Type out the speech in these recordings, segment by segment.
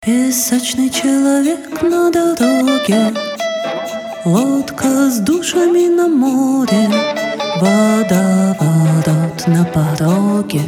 Песочный человек на дороге, лодка с душами на море, водоворот на пороге.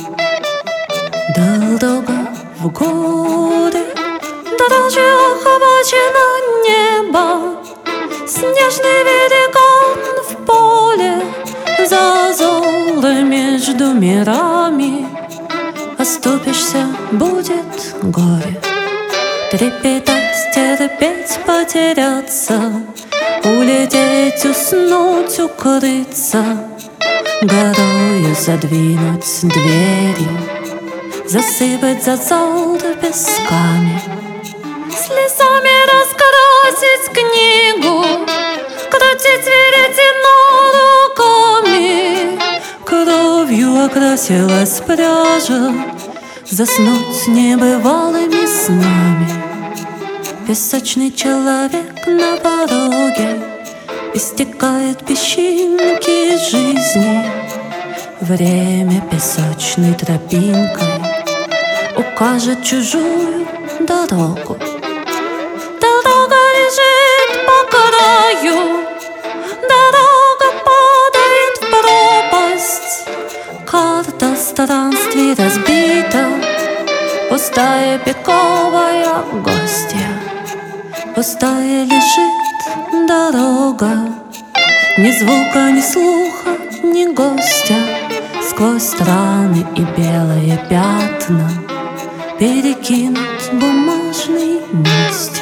Дорога в горе, дороже охвачено небо, снежный великан в поле, зазоры между мирами. Оступишься, будет горе. Трепетать, терпеть, потеряться, улететь, уснуть, укрыться, горою задвинуть двери, засыпать зазоры песками, слезами раскрасить книгу, крутить веретено руками. Кровью окрасилась пряжа, заснуть небывалыми снами. Песочный человек на пороге, истекает песчинки жизни. Время песочной тропинкой укажет чужую дорогу. Дорога лежит по краю, дорога падает в пропасть. Карта странствий разбита, пустая пиковая гостья. Пустая лежит дорога, ни звука, ни слуха, ни гостя. Сквозь страны и белые пятна перекинут бумажный мост.